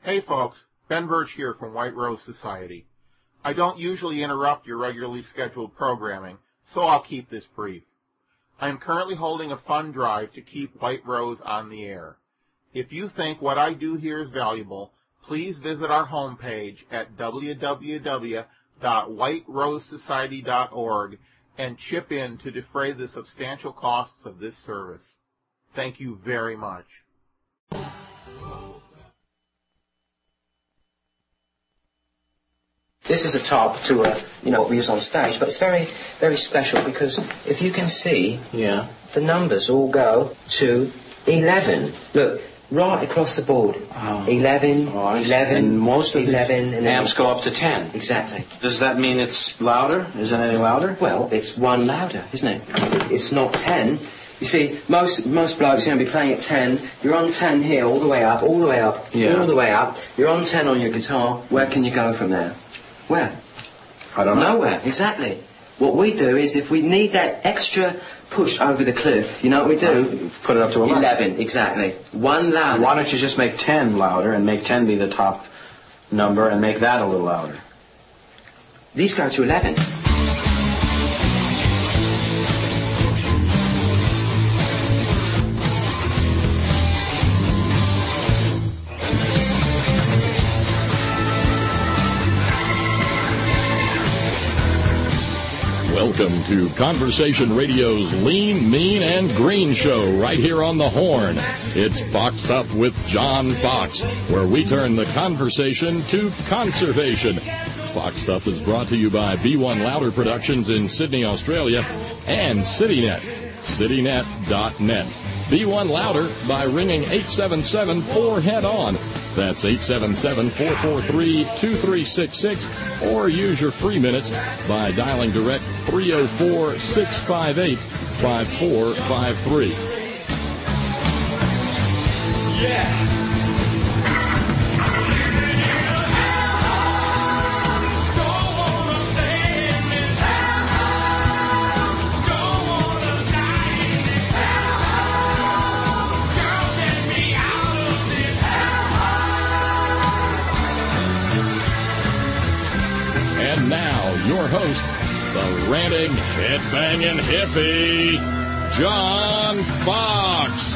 Hey folks, Ben Birch here from White Rose Society. I don't usually interrupt your regularly scheduled programming, so I'll keep this brief. I am currently holding a fund drive to keep White Rose on the air. If you think what I do here is valuable, please visit our homepage at www.whiterosesociety.org and chip in to defray the substantial costs of this service. Thank you very much. This is a top to what we use on stage, but it's very, very special because if you can see, the numbers all go to 11. Look, right across the board. 11, 11, and most of 11, the amps go up to 10. Exactly. Does that mean it's louder? Is it any louder? Well, it's one louder, isn't it? It's not 10. You see, most blokes are going to be playing at 10. You're on 10 here, all the way up, all the way up, all the way up. You're on 10 on your guitar. Where can you go from there? Where? I don't know. Nowhere, exactly. What we do is if we need that extra push over the cliff, you know what we do? Put it up to 11. 11, exactly. One louder. Why don't you just make 10 louder and make 10 be the top number and make that a little louder? These go to 11. Welcome to Conversation Radio's Lean, Mean, and Green show right here on the Horn. It's Foxed Up with John Fox, where we turn the conversation to conservation. Foxed Up is brought to you by B1 Louder Productions in Sydney, Australia, and CityNet, citynet.net. B1 Louder by ringing 877-4-HEAD-ON. That's 877-443-2366, or use your free minutes by dialing direct 304-658-5453. Yeah. Your host, the ranting, head-banging hippie, John Fox.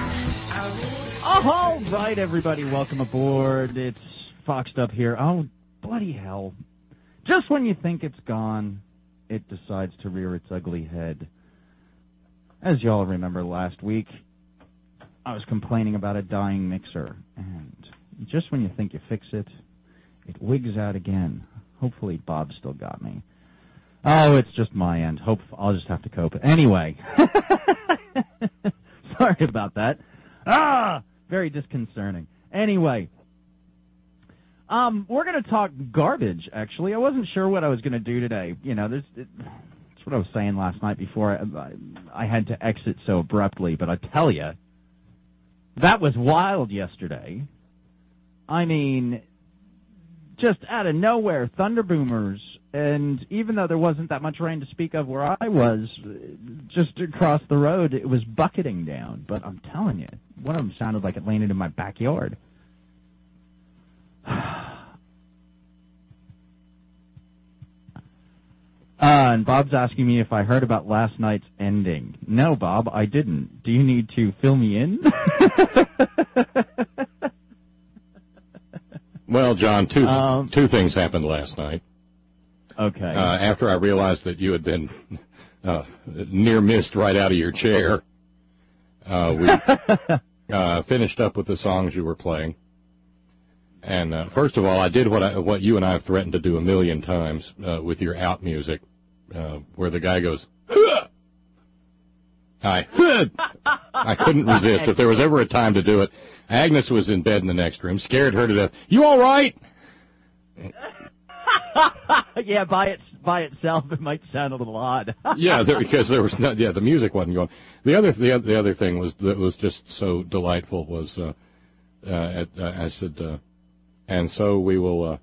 All right, everybody, welcome aboard. It's Foxed Up here. Oh, bloody hell. Just when you think it's gone, it decides to rear its ugly head. As y'all remember last week, I was complaining about a dying mixer, and just when you think you fix it, it wigs out again. Hopefully Bob still got me. Oh, it's just my end. I'll just have to cope. Anyway. Sorry about that. Very disconcerting. Anyway. We're going to talk garbage, actually. I wasn't sure what I was going to do today. You know, that's what I was saying last night before I had to exit so abruptly. But I tell you, that was wild yesterday. I mean, just out of nowhere, thunder boomers, and even though there wasn't that much rain to speak of where I was, just across the road, it was bucketing down. But I'm telling you, one of them sounded like it landed in my backyard. And Bob's asking me if I heard about last night's ending. No, Bob, I didn't. Do you need to fill me in? Well, John, two things happened last night. Okay. After I realized that you had been near missed right out of your chair, we finished up with the songs you were playing. And first of all, I did what you and I have threatened to do a million times with your out music, where the guy goes, Huh! I couldn't resist. If there was ever a time to do it, Agnes was in bed in the next room, scared her to death. You all right? Yeah, by itself, it might sound a little odd. Yeah, because there was the music wasn't going. The other thing that was just so delightful was I said, and so we'll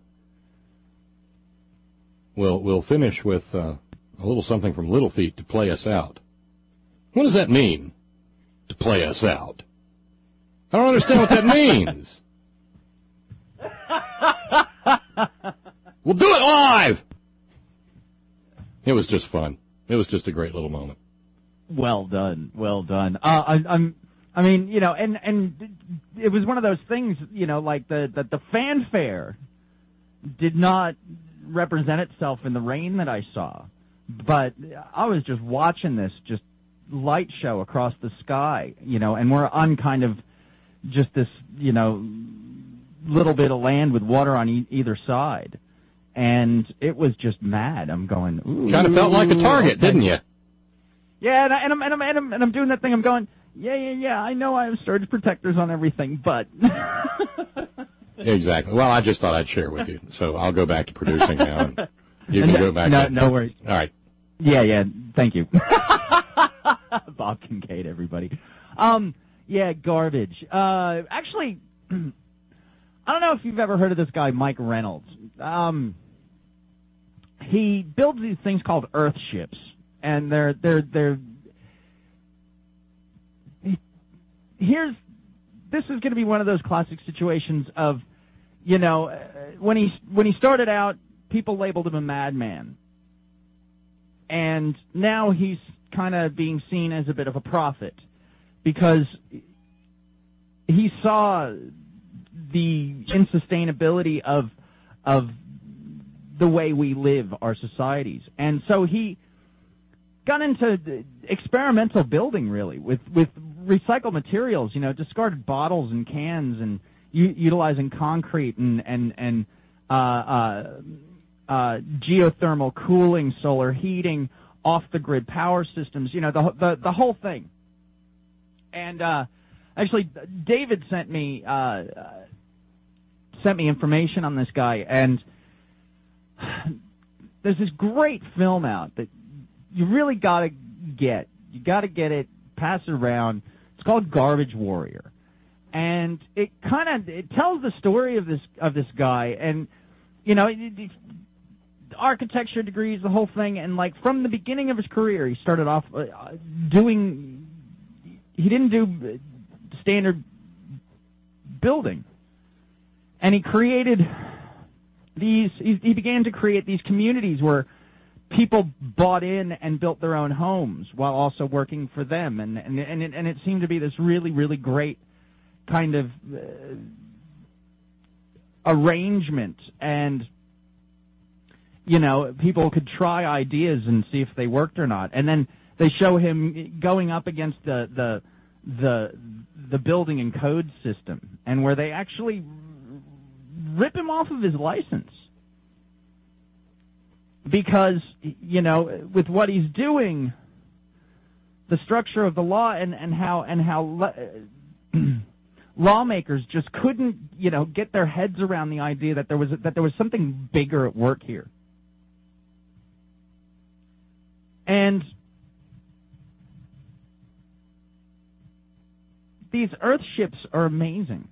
finish with a little something from Little Feat to play us out. What does that mean, to play us out? I don't understand what that means. We'll do it live! It was just fun. It was just a great little moment. Well done. Well done. I mean, you know, and it was one of those things, you know, like the fanfare did not represent itself in the rain that I saw. But I was just watching this just light show across the sky, you know, and we're on kind of just this, you know, little bit of land with water on either side. And it was just mad. I'm going, ooh. Kind of felt like a target, didn't you? Yeah, and I'm doing that thing. I'm going, yeah. I know I have surge protectors on everything, but. Exactly. Well, I just thought I'd share with you. So I'll go back to producing now. And you can go back. No worries. All right. Yeah. Thank you. Bob Kincaid, everybody. Yeah, garbage. Actually, I don't know if you've ever heard of this guy, Mike Reynolds. He builds these things called Earth ships, and they're this is going to be one of those classic situations of, you know, when he started out, people labeled him a madman, and now he's kind of being seen as a bit of a prophet because he saw the insustainability of the way we live our societies. And so he got into experimental building, really, with recycled materials, you know, discarded bottles and cans, and utilizing concrete and geothermal cooling, solar heating, off-the-grid power systems, you know, the whole thing. And actually, David sent me information on this guy, and there's this great film out that you really got to get. You got to get it, pass it around. It's called Garbage Warrior, and it tells the story of this guy, and you know, architecture degrees, the whole thing, and like from the beginning of his career, he started off doing. He didn't do standard building, and he created these. He began to create these communities where people bought in and built their own homes while also working for them, and it seemed to be this really, really great kind of arrangement. And you know, people could try ideas and see if they worked or not, and then they show him going up against the building and code system, and where they actually rip him off of his license. Because, you know, with what he's doing, the structure of the law and how lawmakers just couldn't, you know, get their heads around the idea that there was something bigger at work here. And these Earth ships are amazing.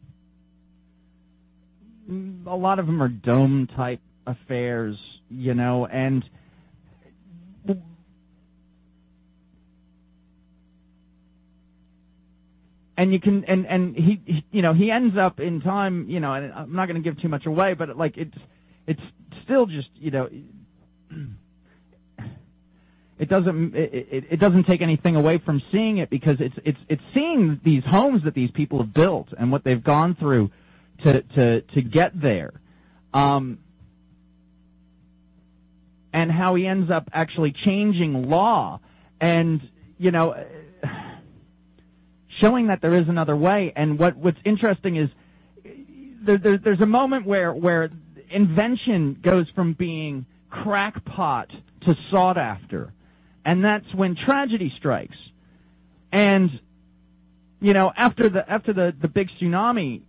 A lot of them are dome-type affairs, you know, and you can, and he you know, he ends up in time, you know, and I'm not going to give too much away, but like it's still just, you know, it doesn't take anything away from seeing it, because it's seeing these homes that these people have built and what they've gone through to get there. And how he ends up actually changing law and, you know, showing that there is another way. And what's interesting is there's a moment where invention goes from being crackpot to sought after. And that's when tragedy strikes. And, you know, after the big tsunami,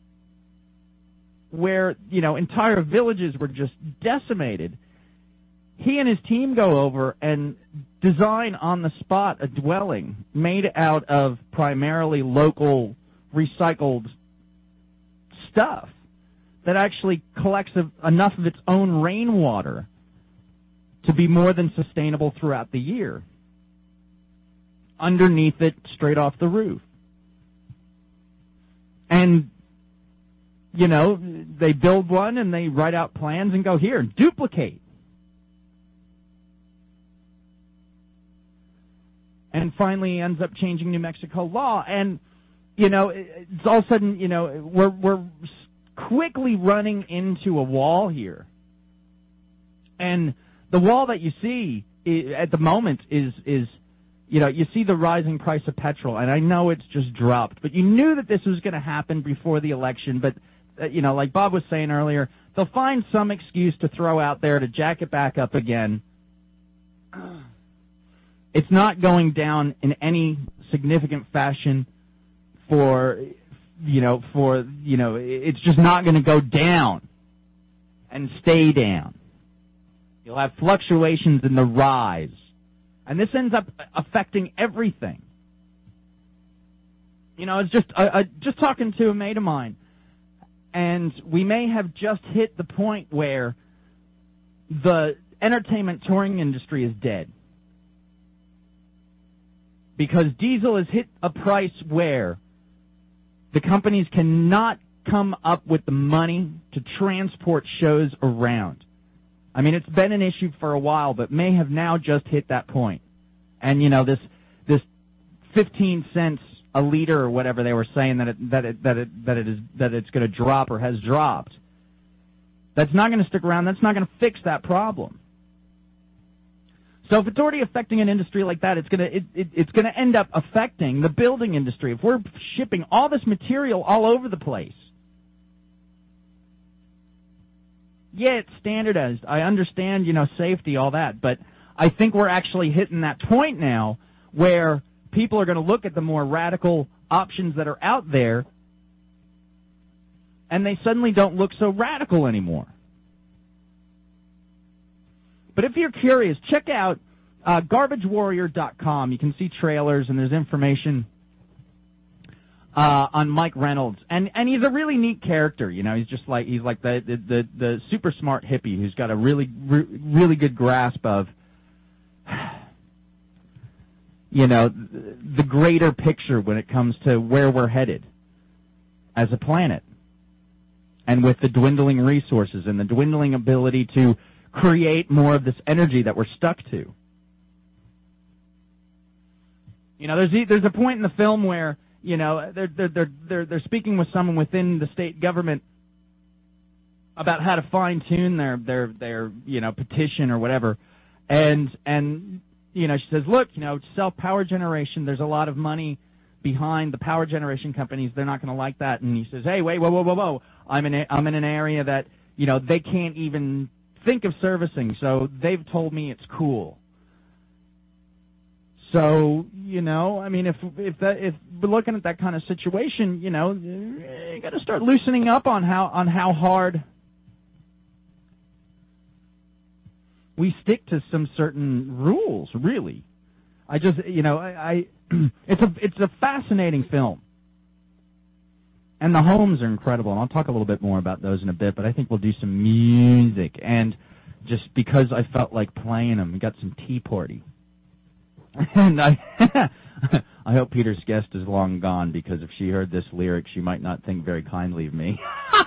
where, you know, entire villages were just decimated, he and his team go over and design on the spot a dwelling made out of primarily local recycled stuff that actually collects enough of its own rainwater to be more than sustainable throughout the year. Underneath it, straight off the roof. And they build one and they write out plans and go, here, duplicate. And finally ends up changing New Mexico law. And, it's all of a sudden, we're quickly running into a wall here. And the wall that you see at the moment is you see the rising price of petrol, and I know it's just dropped, but you knew that this was going to happen before the election, but, like Bob was saying earlier, they'll find some excuse to throw out there to jack it back up again. It's not going down in any significant fashion it's just not going to go down and stay down. You'll have fluctuations in the rise. And this ends up affecting everything. It's just talking to a mate of mine, and we may have just hit the point where the entertainment touring industry is dead. Because diesel has hit a price where the companies cannot come up with the money to transport shows around. I mean, it's been an issue for a while, but may have now just hit that point. And this 15 cents a liter or whatever they were saying that it's going to drop or has dropped. That's not going to stick around. That's not going to fix that problem. So if it's already affecting an industry like that, it's going to end up affecting the building industry. If we're shipping all this material all over the place. Yeah, it's standardized. I understand, safety, all that, but I think we're actually hitting that point now where people are going to look at the more radical options that are out there, and they suddenly don't look so radical anymore. But if you're curious, check out GarbageWarrior.com. You can see trailers, and there's information on Mike Reynolds, and he's a really neat character. He's like the super smart hippie who's got a really good grasp of the greater picture when it comes to where we're headed as a planet, and with the dwindling resources and the dwindling ability to create more of this energy that we're stuck to. There's a point in the film where they're speaking with someone within the state government about how to fine tune their petition or whatever, and she says, look, self-power generation, there's a lot of money behind the power generation companies. They're not going to like that. And he says, hey, wait, whoa. I'm in an area that they can't even think of servicing, so they've told me it's cool. So, if we're looking at that kind of situation, you got to start loosening up on how hard we stick to some certain rules, really. It's a fascinating film. And the homes are incredible, and I'll talk a little bit more about those in a bit, but I think we'll do some music. And just because I felt like playing them, we got some Tea Party. And I hope Peter's guest is long gone, because if she heard this lyric, she might not think very kindly of me.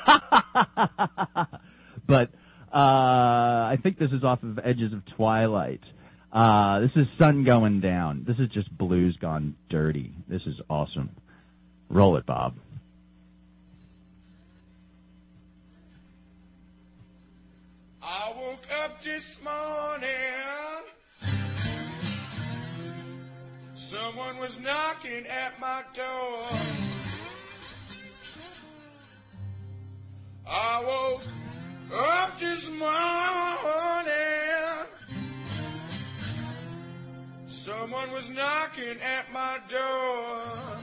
But I think this is off of Edges of Twilight. This is Sun Going Down. This is just blues gone dirty. This is awesome. Roll it, Bob. I woke up this morning, someone was knocking at my door. I woke up this morning, someone was knocking at my door.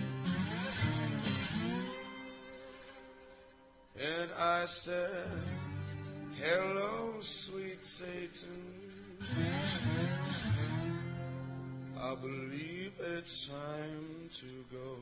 And I said, hello, sweet Satan, I believe it's time to go.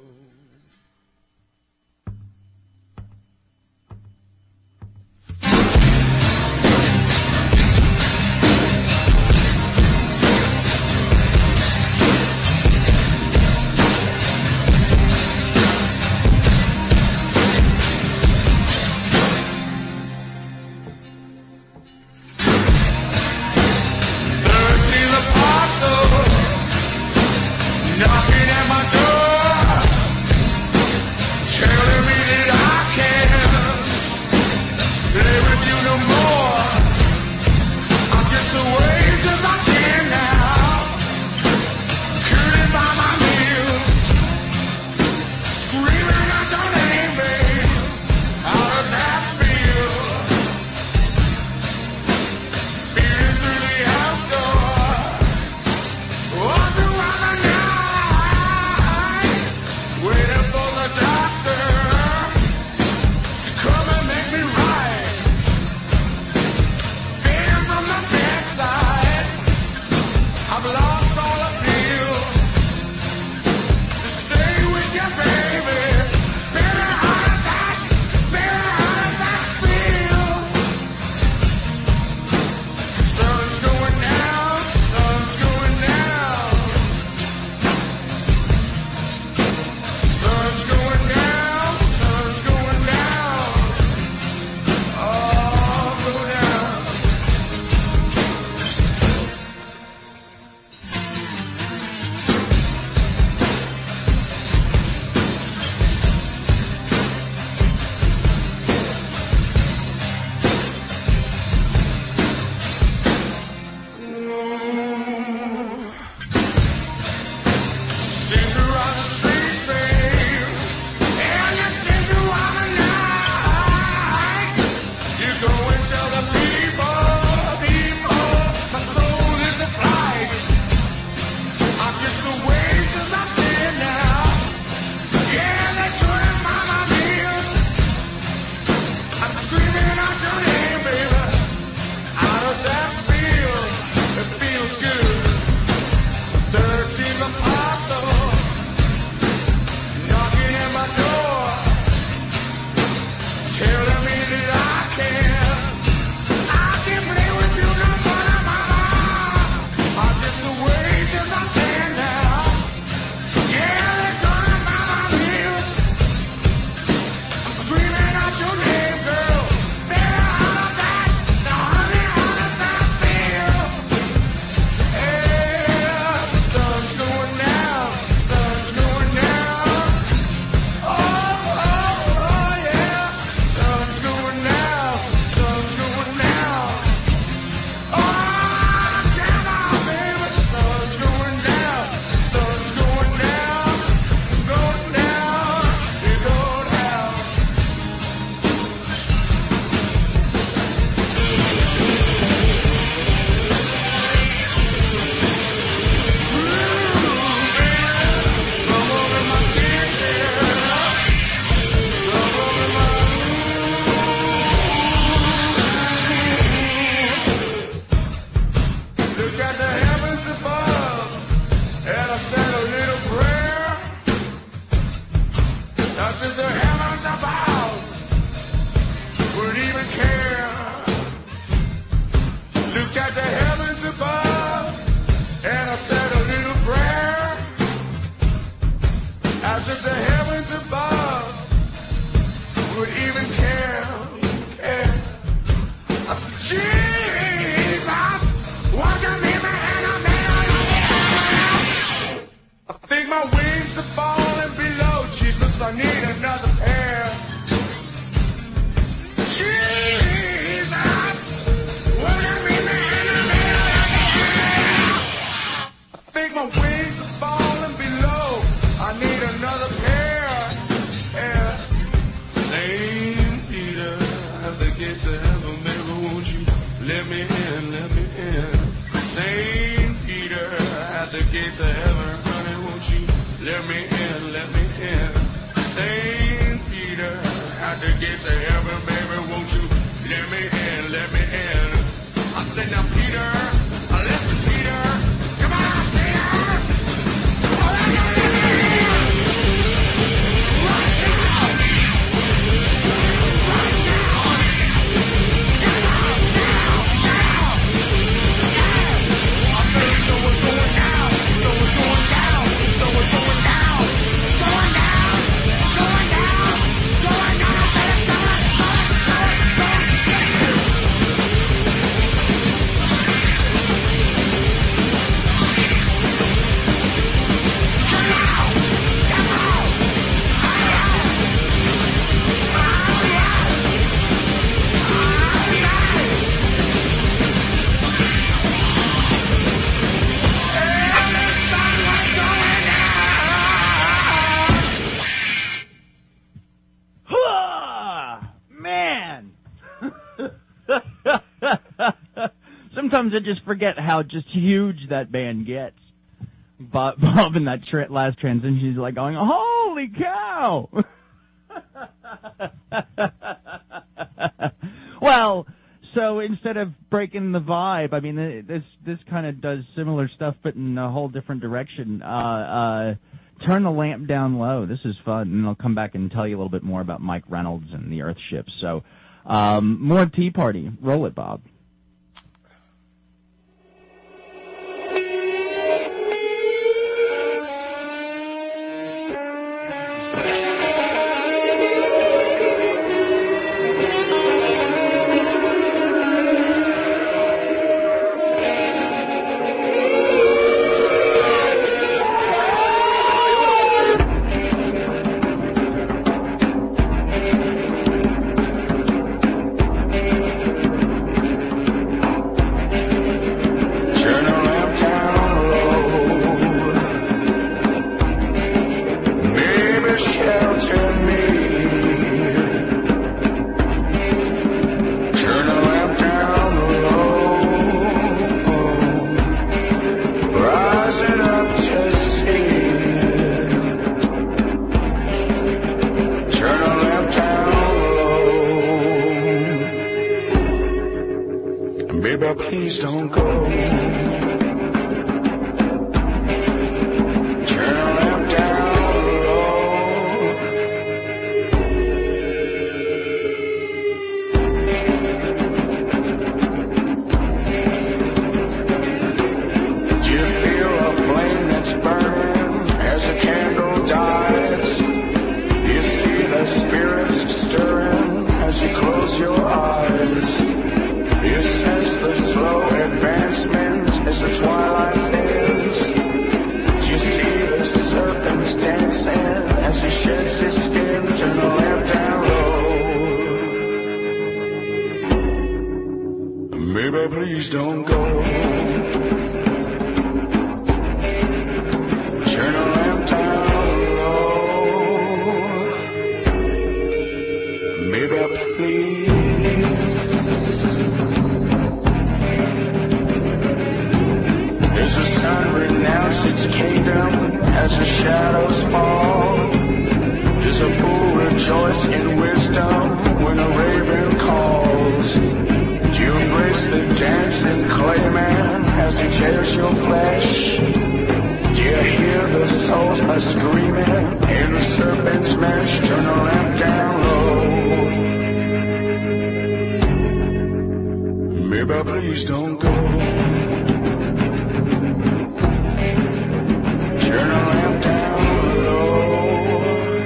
gates of heaven, baby, won't you let me in, let me in. St. Peter at the gates of heaven, honey, won't you let me in, let me in. St. Peter at the gates of heaven, baby, won't you let me in, let me in. I said, now Peter, listen, Peter, come on, Peter. Sometimes I just forget how just huge that band gets. Bob in that last transition, he's like going, "Holy cow!" Well, so instead of breaking the vibe, I mean, this kind of does similar stuff, but in a whole different direction. Turn the lamp down low. This is fun, and I'll come back and tell you a little bit more about Mike Reynolds and the Earthships. So, more Tea Party. Roll it, Bob. Please don't go. Turn the lamp down low. Do you feel a flame that's burning as the candle dies? Do you see the spirits stirring as you close your eyes? You sense the slow advancement as the twilight ends. Do you see the serpents dancing as he sheds his skin? Turn the lamp down low. Maybe please don't go. Turn the lamp down low. Maybe please. As the sun renounces its kingdom, as the shadows fall, does a fool rejoice in wisdom when a raven calls? Do you embrace the dancing clayman as he tears your flesh? Do you hear the souls a-screaming in the serpent's mesh? Turn the lamp down low. Maybe please don't go. Turn the lamp down low.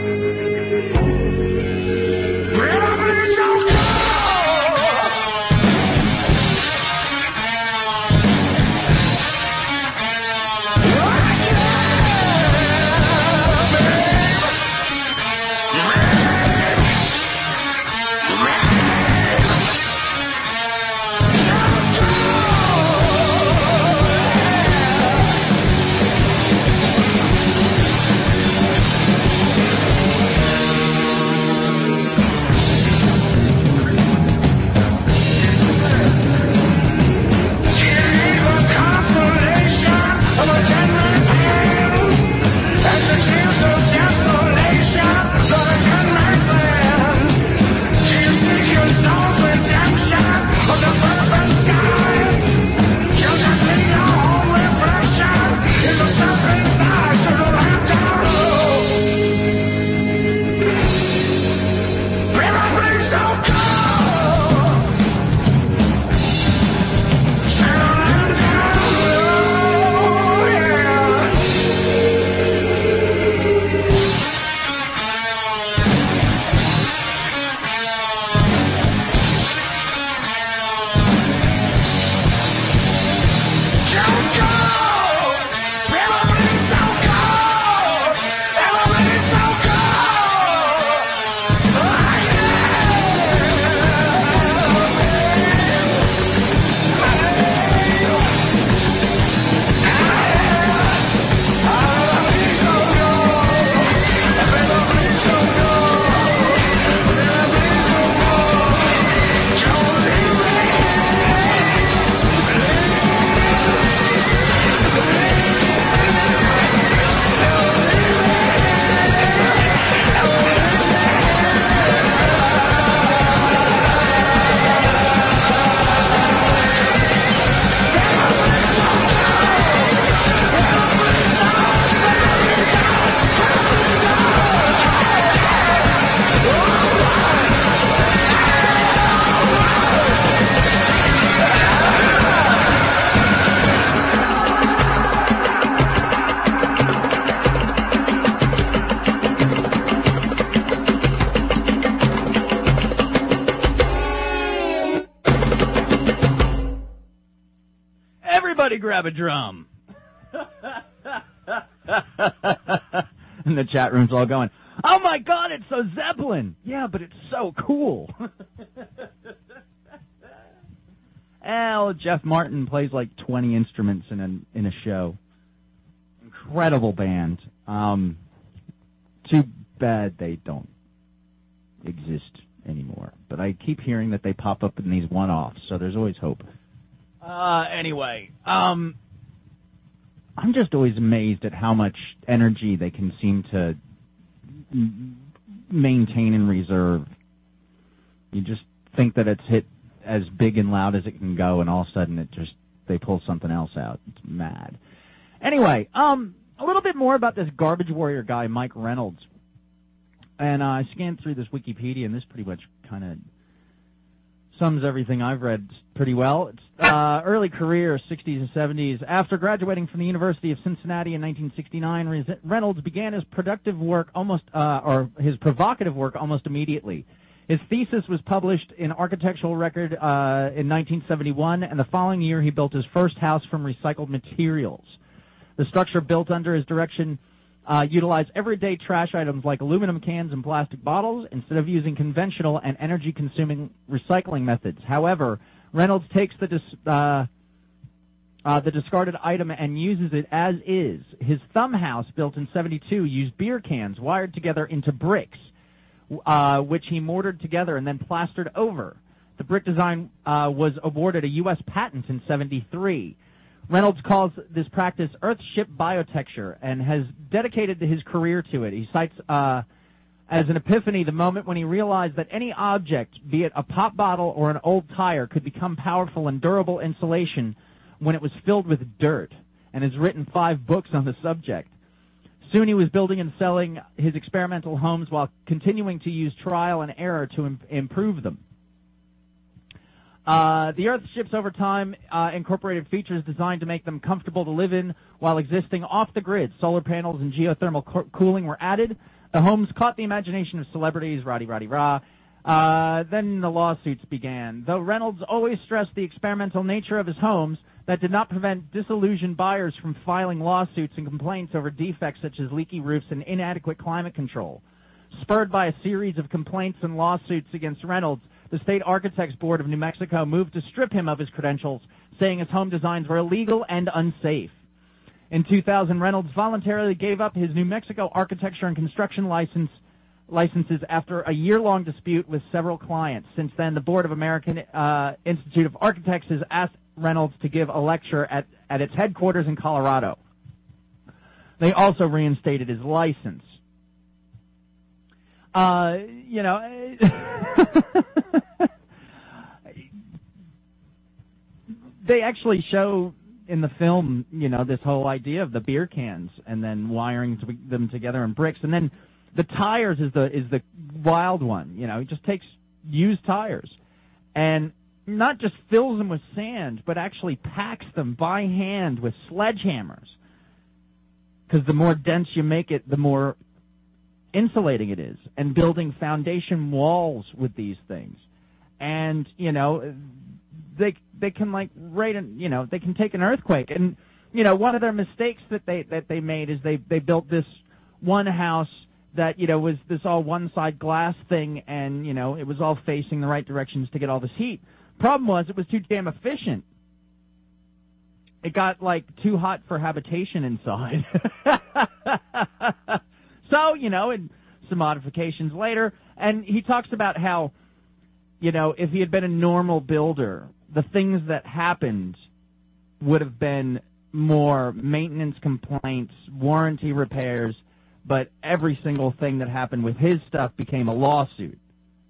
Please don't go. Somebody grab a drum. And the chat room's all going, oh my God, it's so Zeppelin. Yeah, but it's so cool. Well, Jeff Martin plays like 20 instruments in a show. Incredible band. Too bad they don't exist anymore. But I keep hearing that they pop up in these one-offs, so there's always hope. Anyway, I'm just always amazed at how much energy they can seem to maintain in reserve. You just think that it's hit as big and loud as it can go, and all of a sudden they pull something else out. It's mad. Anyway, a little bit more about this Garbage Warrior guy, Mike Reynolds. And I scanned through this Wikipedia, and this pretty much kind of sums everything I've read pretty well. It's early career, 60s and 70s. After graduating from the University of Cincinnati in 1969, Reynolds began his provocative work almost immediately. His thesis was published in Architectural Record in 1971, and the following year he built his first house from recycled materials. The structure built under his direction utilized everyday trash items like aluminum cans and plastic bottles instead of using conventional and energy-consuming recycling methods. However, Reynolds takes the discarded item and uses it as is. His thumb house, built in 72, used beer cans wired together into bricks, which he mortared together and then plastered over. The brick design was awarded a U.S. patent in 73. Reynolds calls this practice Earthship biotexture and has dedicated his career to it. He cites as an epiphany the moment when he realized that any object, be it a pop bottle or an old tire, could become powerful and durable insulation when it was filled with dirt, and has written 5 books on the subject. Soon he was building and selling his experimental homes while continuing to use trial and error to improve them. The Earthships over time incorporated features designed to make them comfortable to live in while existing off the grid. Solar panels and geothermal cooling were added. The homes caught the imagination of celebrities, rah-de-rah-de-rah. Then the lawsuits began. Though Reynolds always stressed the experimental nature of his homes, that did not prevent disillusioned buyers from filing lawsuits and complaints over defects such as leaky roofs and inadequate climate control. Spurred by a series of complaints and lawsuits against Reynolds, the State Architects Board of New Mexico moved to strip him of his credentials, saying his home designs were illegal and unsafe. In 2000, Reynolds voluntarily gave up his New Mexico architecture and construction licenses after a year-long dispute with several clients. Since then, the Board of American Institute of Architects has asked Reynolds to give a lecture at its headquarters in Colorado. They also reinstated his license. They actually show in the film, this whole idea of the beer cans and then wiring them together in bricks. And then the tires is the wild one. He just takes used tires and not just fills them with sand, but actually packs them by hand with sledgehammers. Because the more dense you make it, the more insulating it is, and building foundation walls with these things. And, they can they can take an earthquake. And, one of their mistakes that they made is they built this one house that, was this all one-side glass thing, and, it was all facing the right directions to get all this heat. Problem was, it was too damn efficient. It got, too hot for habitation inside. So, and some modifications later. And he talks about how, if he had been a normal builder, the things that happened would have been more maintenance complaints, warranty repairs, but every single thing that happened with his stuff became a lawsuit.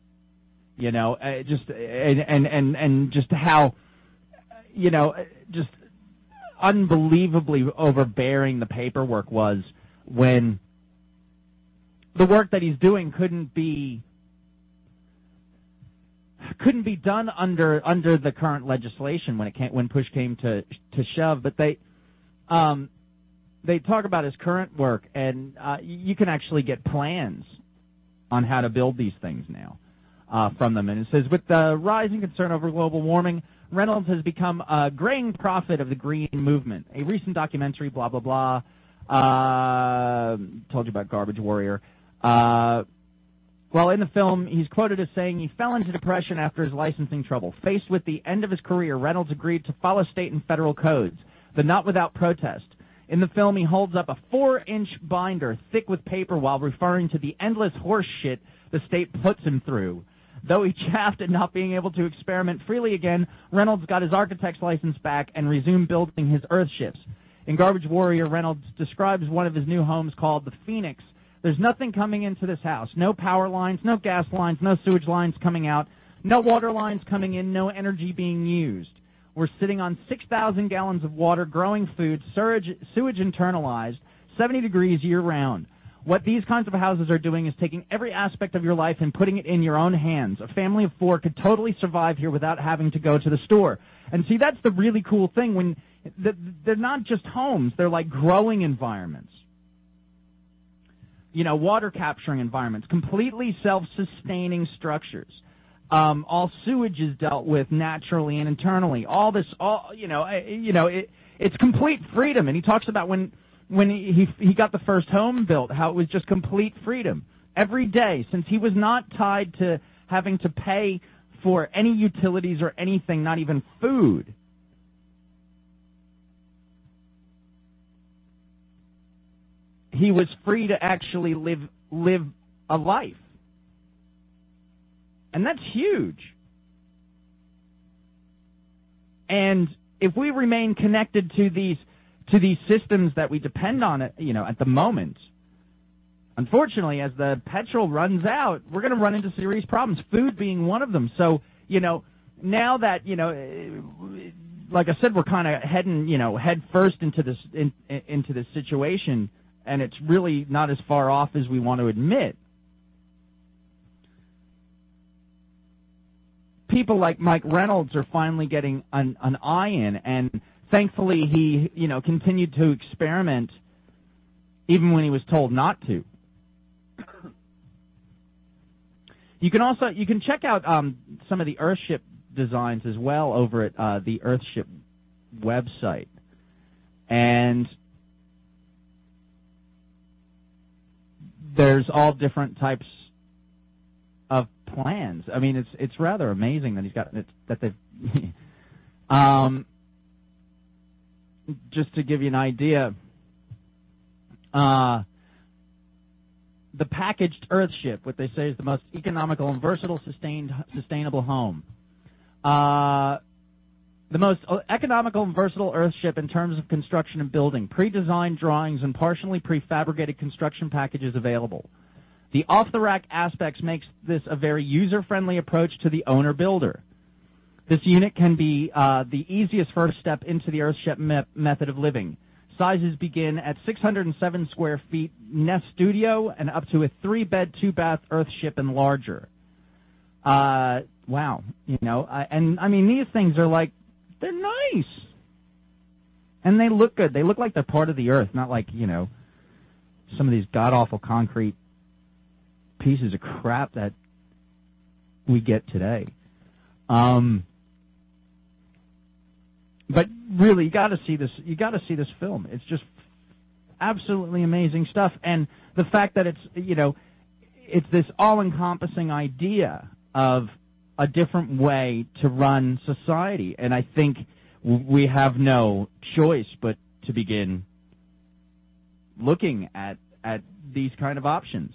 Just how, just unbelievably overbearing the paperwork was when the work that he's doing couldn't be done under the current legislation when push came to shove. But they talk about his current work, and you can actually get plans on how to build these things now. from them. And it says, with the rising concern over global warming, Reynolds has become a graying prophet of the green movement. A recent documentary, blah, blah, blah, told you about Garbage Warrior. While in the film, he's quoted as saying he fell into depression after his licensing trouble. Faced with the end of his career, Reynolds agreed to follow state and federal codes, but not without protest. In the film, he holds up a 4-inch binder thick with paper while referring to the endless horse shit the state puts him through. Though he chaffed at not being able to experiment freely again, Reynolds got his architect's license back and resumed building his Earthships. In Garbage Warrior, Reynolds describes one of his new homes called the Phoenix. There's nothing coming into this house. No power lines, no gas lines, no sewage lines coming out, no water lines coming in, no energy being used. We're sitting on 6,000 gallons of water, growing food, sewage internalized, 70 degrees year-round. What these kinds of houses are doing is taking every aspect of your life and putting it in your own hands. A family of 4 could totally survive here without having to go to the store. And see, that's the really cool thing. When they're not just homes, they're like growing environments. You know, water capturing environments, completely self-sustaining structures. All sewage is dealt with naturally and internally. It's complete freedom. And he talks about when he got the first home built, how it was just complete freedom. Every day, since he was not tied to having to pay for any utilities or anything, not even food. He was free to actually live a life. And that's huge. And if we remain connected to these systems that we depend on, at the moment, unfortunately, as the petrol runs out, we're going to run into serious problems, food being one of them. So, now that, like I said, we're kind of heading, head first into this situation, and it's really not as far off as we want to admit. People like Mike Reynolds are finally getting an eye in, and thankfully he, continued to experiment even when he was told not to. You can check out some of the Earthship designs as well over at the Earthship website. And there's all different types of plans. I mean, it's rather amazing that he's got that they've. Just to give you an idea, the packaged Earthship, what they say is the most economical and versatile sustainable home. The most economical and versatile Earthship in terms of construction and building. Pre-designed drawings and partially prefabricated construction packages available. The off-the-rack aspects makes this a very user-friendly approach to the owner-builder. This unit can be the easiest first step into the Earthship method of living. Sizes begin at 607 square feet Nest Studio and up to a 3-bed, 2-bath Earthship and larger. Wow. And I mean, these things are like, they're nice. And they look good. They look like they're part of the earth, not like, some of these god-awful concrete pieces of crap that we get today. But really, you got to see this. You got to see this film. It's just absolutely amazing stuff, and the fact that it's it's this all-encompassing idea of a different way to run society, and I think we have no choice but to begin looking at these kind of options.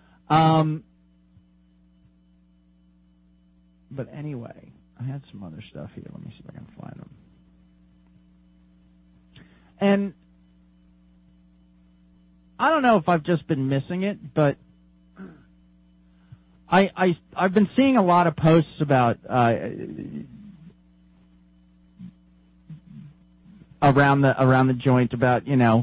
But anyway, I had some other stuff here. Let me see if I can find them. And I don't know if I've just been missing it, but I've been seeing a lot of posts about around the joint about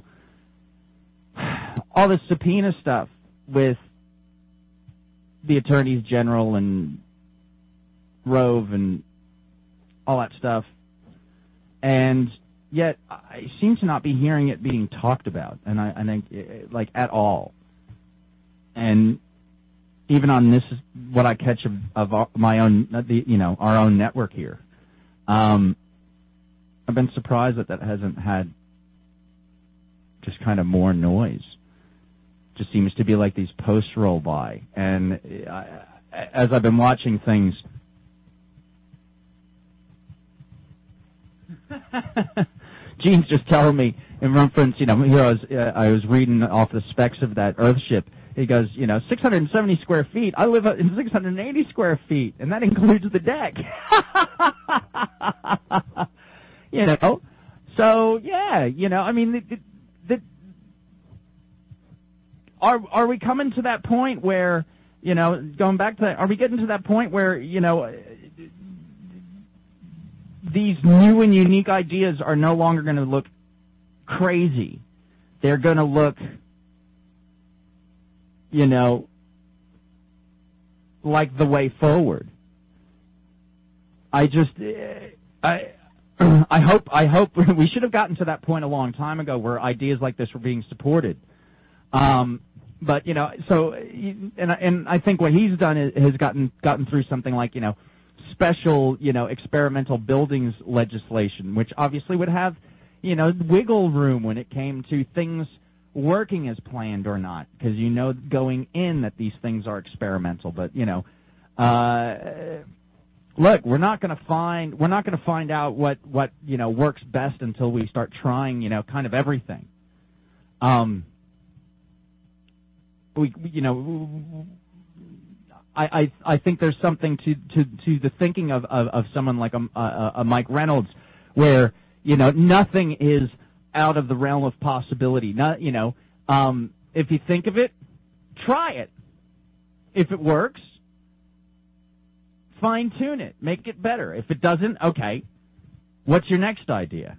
all this subpoena stuff with the attorneys general and Rove and all that stuff, and yet I seem to not be hearing it being talked about, and I think like at all. And even on this, what I catch of my own, our own network here. I've been surprised that hasn't had just kind of more noise. Just seems to be like these posts roll by. And as I've been watching things, Gene's just telling me, in reference, here I was reading off the specs of that Earthship. He goes, 670 square feet. I live in 680 square feet, and that includes the deck. So, yeah, I mean, are we coming to that point where, going back to that, are we getting to that point where, these new and unique ideas are no longer going to look crazy? They're going to look, like the way forward. I hope we should have gotten to that point a long time ago where ideas like this were being supported. But and I think what he's done has gotten through something like special experimental buildings legislation, which obviously would have wiggle room when it came to things working as planned or not, because going in that these things are experimental. But look, we're not going to find out what works best until we start trying kind of everything. I think there's something to the thinking of someone like a Mike Reynolds, where nothing is out of the realm of possibility. Not if you think of it, try it. If it works, fine tune it, make it better. If it doesn't, okay, what's your next idea?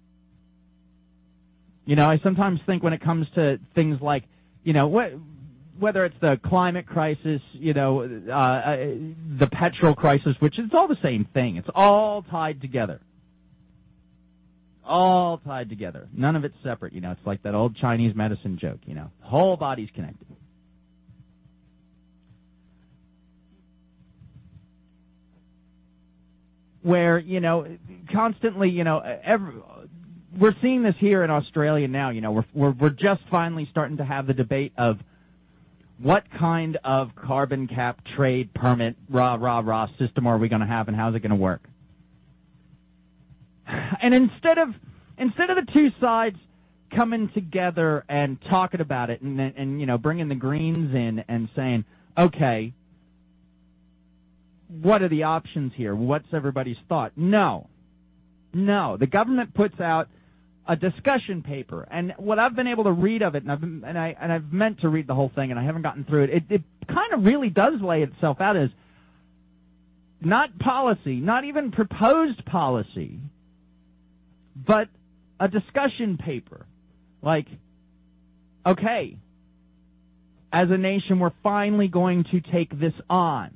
I sometimes think when it comes to things like whether it's the climate crisis, the petrol crisis, which is all the same thing. It's all tied together. All tied together. None of it's separate. It's like that old Chinese medicine joke. The whole body's connected. Where, constantly, we're seeing this here in Australia now. We're just finally starting to have the debate of what kind of carbon cap trade permit system are we going to have, and how's it going to work? And instead of the two sides coming together and talking about it and bringing the Greens in and saying, okay, what are the options here? What's everybody's thought? No. The government puts out a discussion paper, and what I've been able to read of it, and I've meant to read the whole thing, and I haven't gotten through it. It kind of really does lay itself out as not policy, not even proposed policy, but a discussion paper. Like, okay, as a nation, we're finally going to take this on.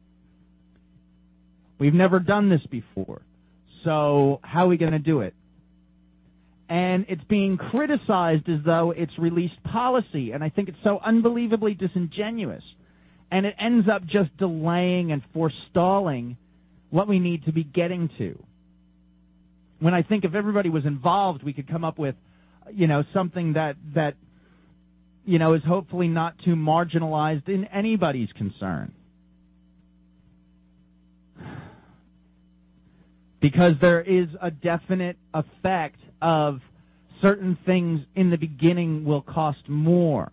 We've never done this before, so how are we going to do it? And it's being criticized as though it's released policy, and I think it's so unbelievably disingenuous. And it ends up just delaying and forestalling what we need to be getting to. When I think if everybody was involved, we could come up with, something that is hopefully not too marginalized in anybody's concern. Because there is a definite effect of certain things in the beginning will cost more.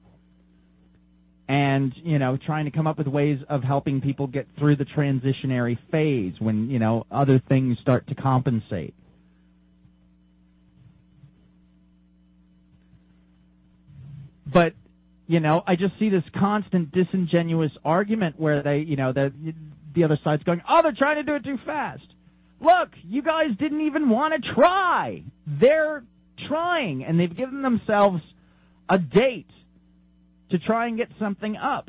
And, trying to come up with ways of helping people get through the transitionary phase when, other things start to compensate. But, I just see this constant disingenuous argument where they, the other side's going, oh, they're trying to do it too fast. Look, you guys didn't even want to try. They're trying, and they've given themselves a date to try and get something up.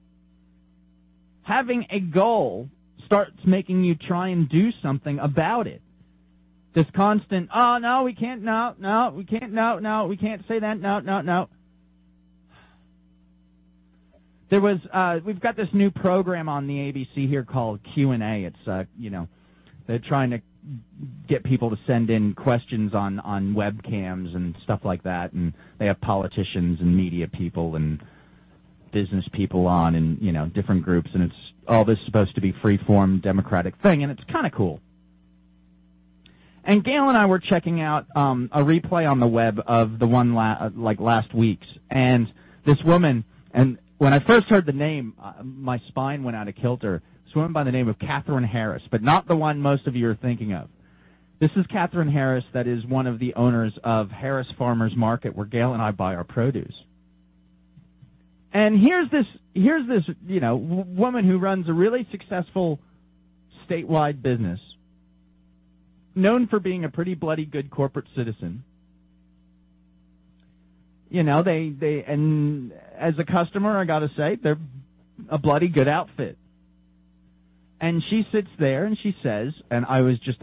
Having a goal starts making you try and do something about it. This constant, oh, no, we can't, no, we can't, no, we can't say that, no. There was, we've got this new program on the ABC here called Q&A. It's, they're trying to get people to send in questions on webcams and stuff like that, and they have politicians and media people and business people on and, different groups, and it's all this supposed to be free-form democratic thing, and it's kind of cool. And Gail and I were checking out a replay on the web of the one last week's, and this woman, and when I first heard the name, my spine went out of kilter. This woman by the name of Catherine Harris, but not the one most of you are thinking of. This is Catherine Harris, that is one of the owners of Harris Farmers Market, where Gail and I buy our produce. And here's this woman who runs a really successful statewide business, known for being a pretty bloody good corporate citizen. And as a customer, I gotta say, they're a bloody good outfit. And she sits there and she says, and I was just,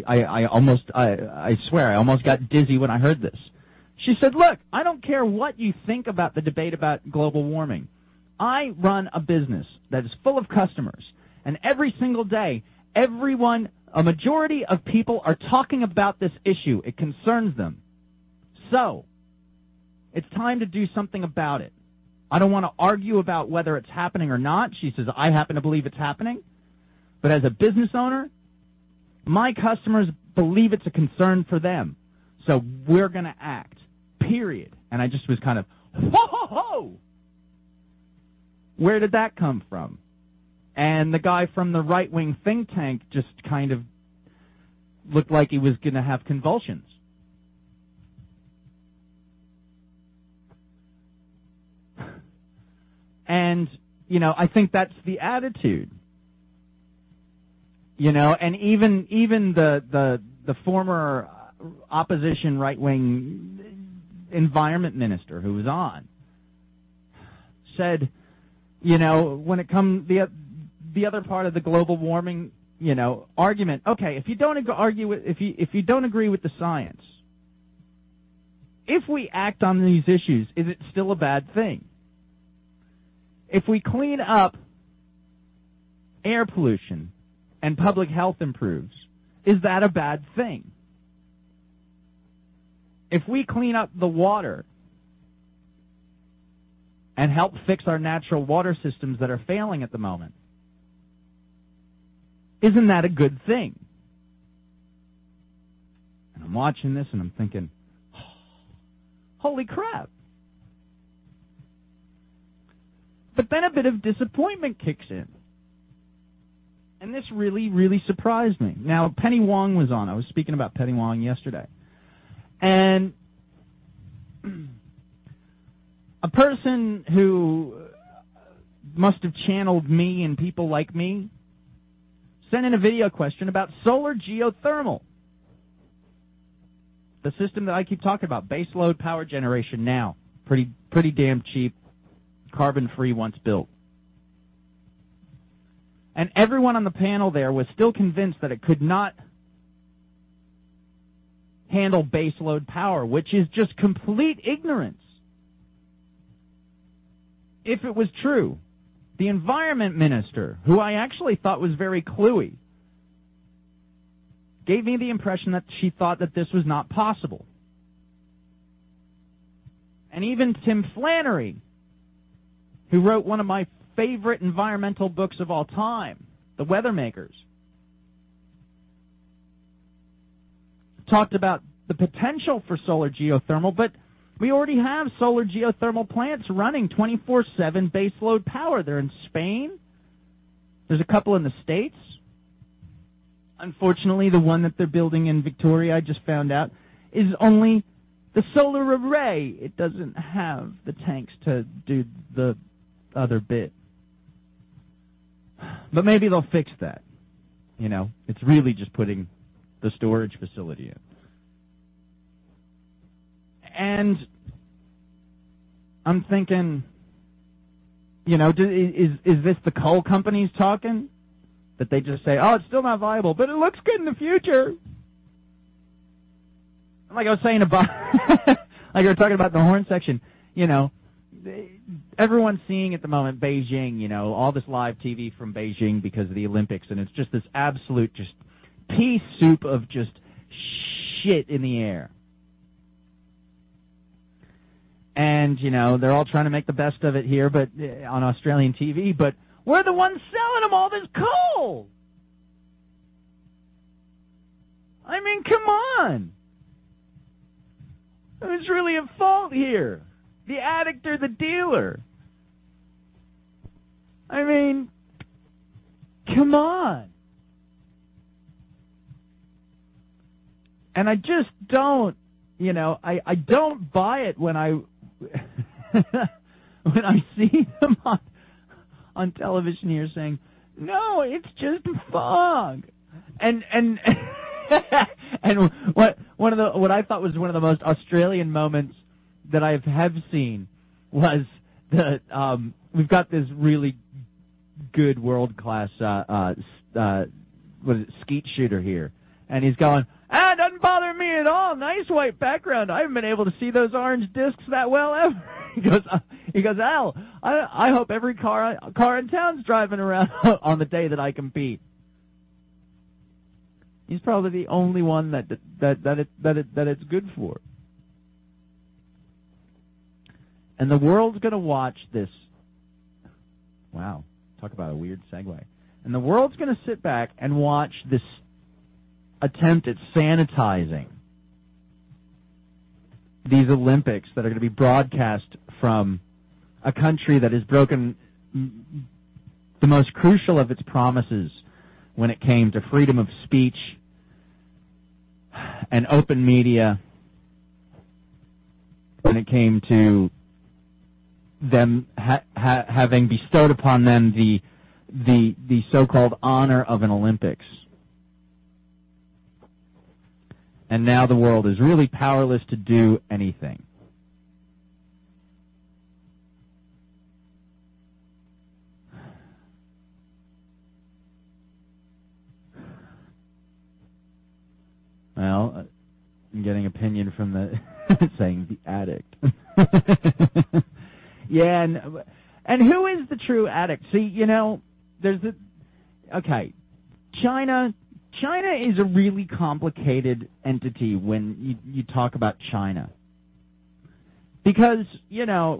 I swear, I almost got dizzy when I heard this. She said, look, I don't care what you think about the debate about global warming. I run a business that is full of customers, and every single day, a majority of people are talking about this issue. It concerns them. So, it's time to do something about it. I don't want to argue about whether it's happening or not. She says, I happen to believe it's happening. But as a business owner, my customers believe it's a concern for them. So we're going to act, period. And I just was kind of, ho-ho-ho! Where did that come from? And the guy from the right-wing think tank just kind of looked like he was going to have convulsions. And, I think that's the attitude. And even the former opposition right-wing environment minister who was on said, when it comes the other part of the global warming, argument, okay, if you don't if you don't agree with the science, if we act on these issues, is it still a bad thing? If we clean up air pollution and public health improves, is that a bad thing? If we clean up the water and help fix our natural water systems that are failing at the moment, isn't that a good thing? And I'm watching this and I'm thinking, holy crap. But then a bit of disappointment kicks in. And this really, really surprised me. Now, Penny Wong was on. I was speaking about Penny Wong yesterday. And a person who must have channeled me and people like me sent in a video question about solar geothermal. The system that I keep talking about, base load power generation now. Pretty damn cheap, carbon-free once built. And everyone on the panel there was still convinced that it could not handle base load power, which is just complete ignorance. If it was true, the environment minister, who I actually thought was very cluey, gave me the impression that she thought that this was not possible. And even Tim Flannery, who wrote one of my favorite environmental books of all time, The Weathermakers, talked about the potential for solar geothermal, but we already have solar geothermal plants running 24/7 baseload power. They're in Spain. There's a couple in the States. Unfortunately, the one that they're building in Victoria, I just found out, is only the solar array. It doesn't have the tanks to do the other bit. But maybe they'll fix that. It's really just putting the storage facility in. And I'm thinking, is this the coal companies talking? That they just say, oh, it's still not viable, but it looks good in the future. Like I was saying about, like we were talking about the horn section, everyone's seeing at the moment Beijing, you know, all this live TV from Beijing because of the Olympics, and it's just this absolute just pea soup of just shit in the air. And, you know, they're all trying to make the best of it here, but on Australian TV, but we're the ones selling them all this coal. I mean, come on. Who's really at fault here? The addict or the dealer? I mean, come on. And I just don't, you know, I don't buy it when I when I see them on television here saying, no, it's just fog. And and what I thought was one of the most Australian moments that I have seen was we've got this really good world class skeet shooter here, and he's going, it doesn't bother me at all. Nice white background. I haven't been able to see those orange discs that well ever. He goes, Al, I hope every car in town's driving around on the day that I compete. He's probably the only one that it's good for. And the world's going to watch this. Wow, talk about a weird segue. And the world's going to sit back and watch this attempt at sanitizing these Olympics that are going to be broadcast from a country that has broken the most crucial of its promises when it came to freedom of speech and open media, when it came to them having bestowed upon them the so-called honor of an Olympics. And now the world is really powerless to do anything. Well, I'm getting opinion from the saying the addict. Yeah, and who is the true addict? See, you know, China is a really complicated entity when you talk about China. Because, you know,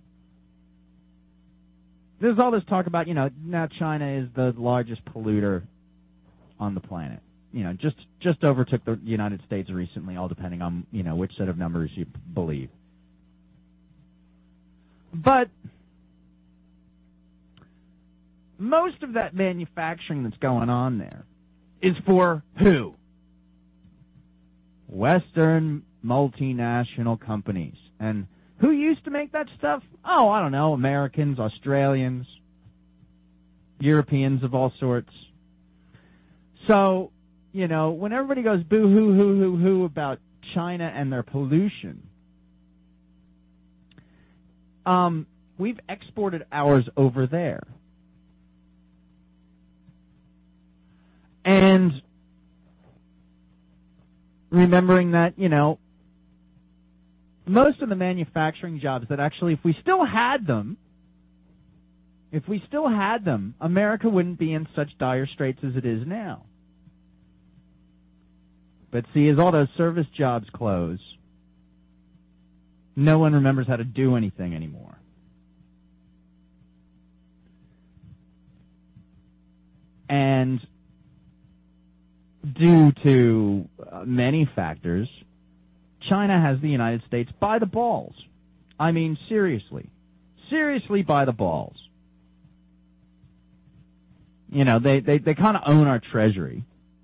there's all this talk about, you know, now China is the largest polluter on the planet. You know, just overtook the United States recently, all depending on, you know, which set of numbers you believe. But most of that manufacturing that's going on there is for who? Western multinational companies. And who used to make that stuff? Oh, I don't know, Americans, Australians, Europeans of all sorts. So, you know, when everybody goes boo-hoo-hoo-hoo-hoo about China and their pollution, we've exported ours over there. And remembering that, you know, most of the manufacturing jobs that actually, if we still had them, America wouldn't be in such dire straits as it is now. But see, as all those service jobs close, no one remembers how to do anything anymore. And due to many factors, China has the United States by the balls. I mean, seriously by the balls. You know, they kind of own our treasury.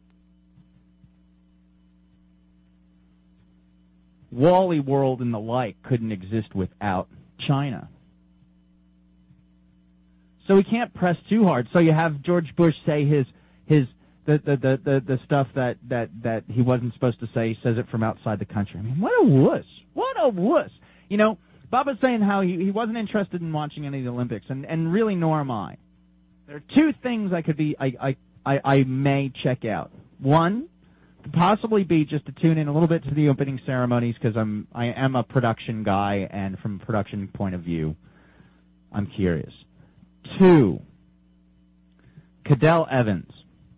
Wally World and the like couldn't exist without China. So we can't press too hard. So you have George Bush say the stuff that he wasn't supposed to say. He says it from outside the country. I mean, what a wuss! What a wuss! You know, Bob was saying how he wasn't interested in watching any of the Olympics, and really nor am I. There are two things I may check out. One could possibly be just to tune in a little bit to the opening ceremonies, because I am a production guy, and from a production point of view, I'm curious. 2, Cadel Evans.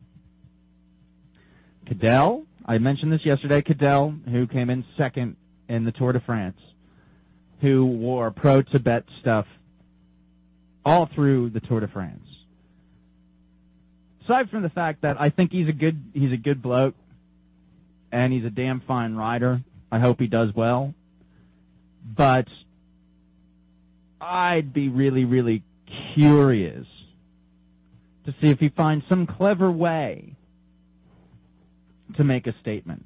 Cadel, I mentioned this yesterday, Cadel, who came in second in the Tour de France, who wore pro-Tibet stuff all through the Tour de France. Aside from the fact that I think he's a good bloke, and he's a damn fine rider, I hope he does well, but I'd be really, really curious to see if he finds some clever way to make a statement.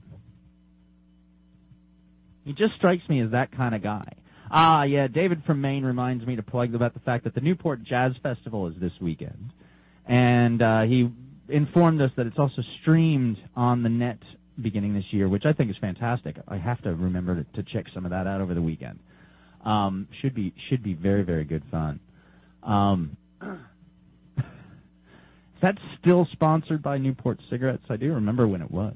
He just strikes me as that kind of guy. Yeah, David from Maine reminds me to plug about the fact that the Newport Jazz Festival is this weekend. And he informed us that it's also streamed on the net beginning this year, which I think is fantastic. I have to remember to check some of that out over the weekend. Should be very, very good fun. Is that still sponsored by Newport Cigarettes? I do remember when it was.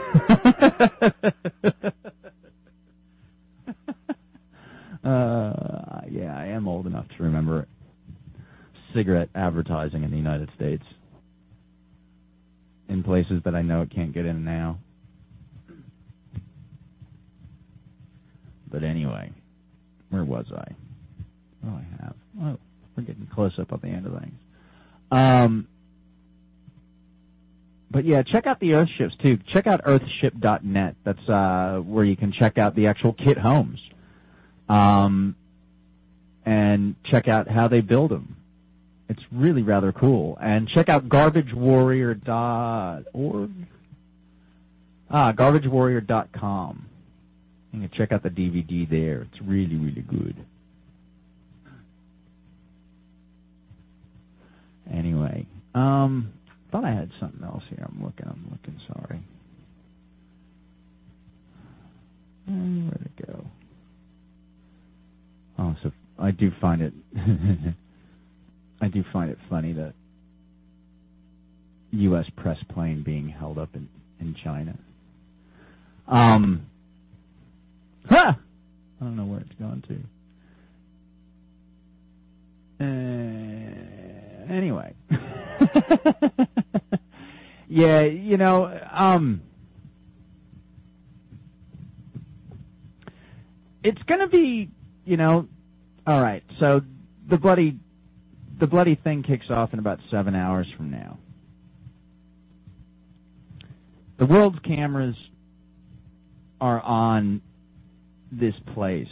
Yeah, I am old enough to remember cigarette advertising in the United States in places that I know it can't get in now. But anyway, where was I? What do I have? Oh, we're getting close up on the end of things. But yeah, check out the Earthships too. Check out earthship.net. That's where you can check out the actual kit homes. And check out how they build them. It's really rather cool. And check out garbagewarrior.org. Garbagewarrior.com. You can check out the DVD there. It's really, really good. Anyway, thought I had something else here. I'm looking, sorry. Where'd it go? Oh, so I do find it funny that U.S. press plane being held up in China. I don't know where it's gone to. Anyway. Yeah, it's going to be, all right, so the bloody thing kicks off in about 7 hours from now. The world's cameras are on this place,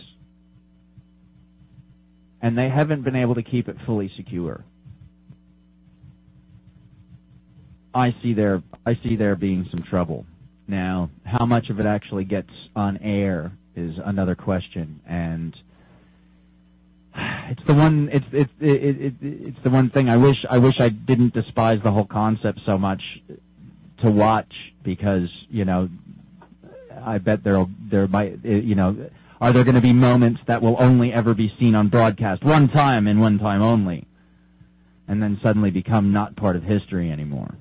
and they haven't been able to keep it fully secure. I see there being some trouble. Now, how much of it actually gets on air is another question, and it's the one thing I wish I didn't despise the whole concept so much to watch, because I bet there might are there going to be moments that will only ever be seen on broadcast one time and one time only, and then suddenly become not part of history anymore.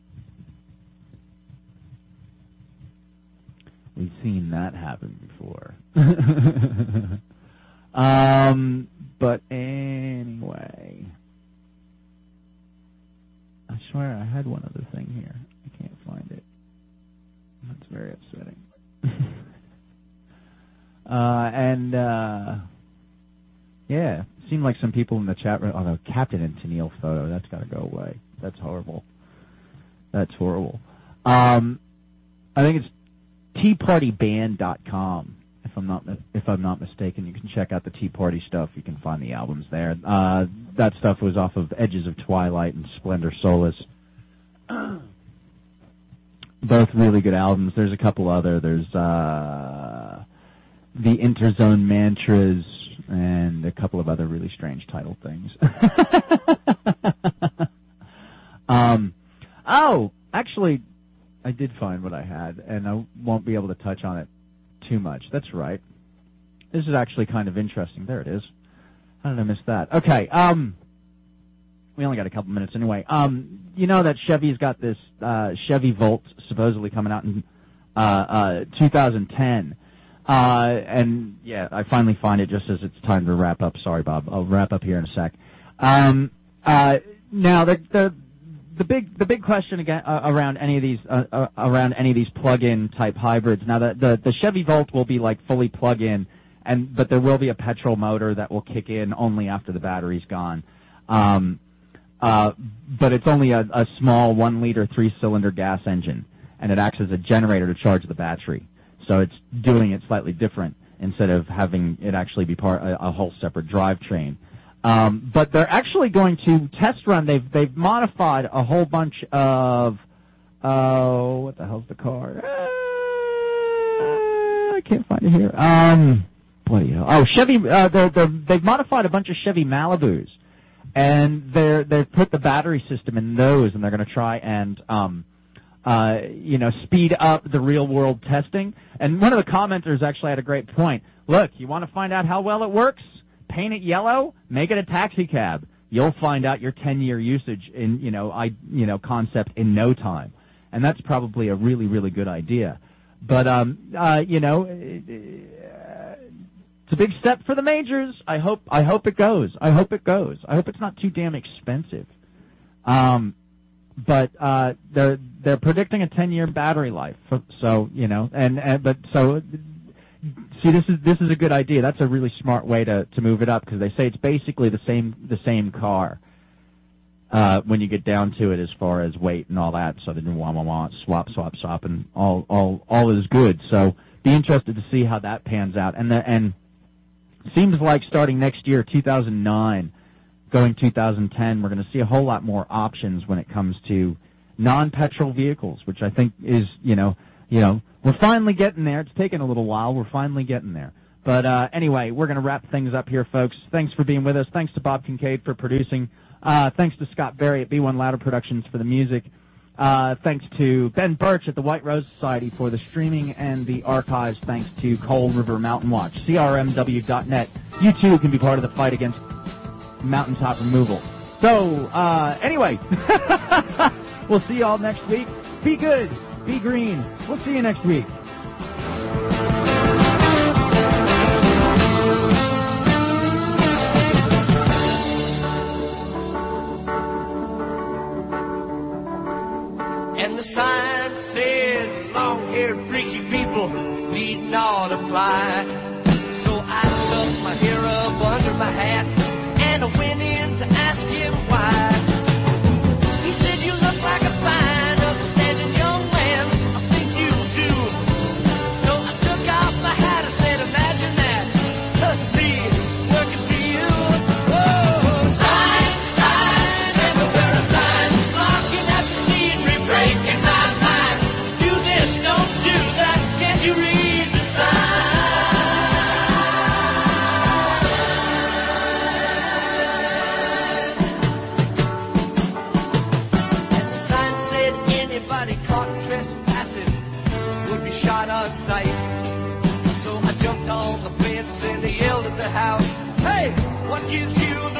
We've seen that happen before. But anyway, I swear I had one other thing here. I can't find it. That's very upsetting. Yeah, seemed like some people in the chat room. Oh, the Captain and Tennille photo. That's got to go away. That's horrible. That's horrible. I think it's teapartyband.com. If I'm not mistaken, you can check out the Tea Party stuff. You can find the albums there. That stuff was off of Edges of Twilight and Splendor Solace. Both really good albums. There's a couple other. There's the Interzone Mantras and a couple of other really strange title things. Actually, I did find what I had, and I won't be able to touch on it too much. That's right. This is actually kind of interesting. There it is. How did I miss that? Okay. We only got a couple minutes anyway. You know that Chevy's got this Chevy Volt supposedly coming out in 2010. And yeah, I finally find it just as it's time to wrap up. Sorry, Bob. I'll wrap up here in a sec. Now the big question again around any of these plug-in type hybrids. Now the Chevy Volt will be like fully plug-in, but there will be a petrol motor that will kick in only after the battery's gone. But it's only a small 1-liter 3-cylinder gas engine, and it acts as a generator to charge the battery. So it's doing it slightly different instead of having it actually be a whole separate drivetrain. But they're actually going to test run. They've modified a whole bunch of what the hell's the car? I can't find it here. Bloody hell! Oh, Chevy. They've modified a bunch of Chevy Malibus, and they've put the battery system in those, and they're going to try and speed up the real world testing. And one of the commenters actually had a great point. Look, you want to find out how well it works? Paint it yellow, make it a taxi cab. You'll find out your 10-year usage in concept in no time, and that's probably a really, really good idea. But it's a big step for the majors. I hope it goes. I hope it's not too damn expensive. But they're predicting a 10-year battery life. So see, this is a good idea. That's a really smart way to move it up, because they say it's basically the same car when you get down to it as far as weight and all that. So they do swap, and all is good. So be interested to see how that pans out. And seems like starting next year, 2009, going 2010, we're going to see a whole lot more options when it comes to non-petrol vehicles, which I think is we're finally getting there. It's taken a little while. We're finally getting there. But anyway, we're going to wrap things up here, folks. Thanks for being with us. Thanks to Bob Kincaid for producing. Thanks to Scott Berry at B1 Louder Productions for the music. Thanks to Ben Birch at the White Rose Society for the streaming and the archives. Thanks to Coal River Mountain Watch, CRMW.net. You too can be part of the fight against mountaintop removal. So, anyway, we'll see you all next week. Be good. Be green. We'll see you next week. And the sign said, long-haired freaky people need not apply. So I tucked my hair up under my hat, and I went in to ask him why. He said, you look like a fine, upstanding young man. I think you do. So I took off my hat and said, imagine that. Me working for you. Oh, sign, and I wear a sign, blocking at the scenery, breaking my mind. Do this, don't do that. Can't you read the sign? Anybody caught trespassing would be shot on sight. So I jumped on the fence and I yelled at the house, hey, what gives you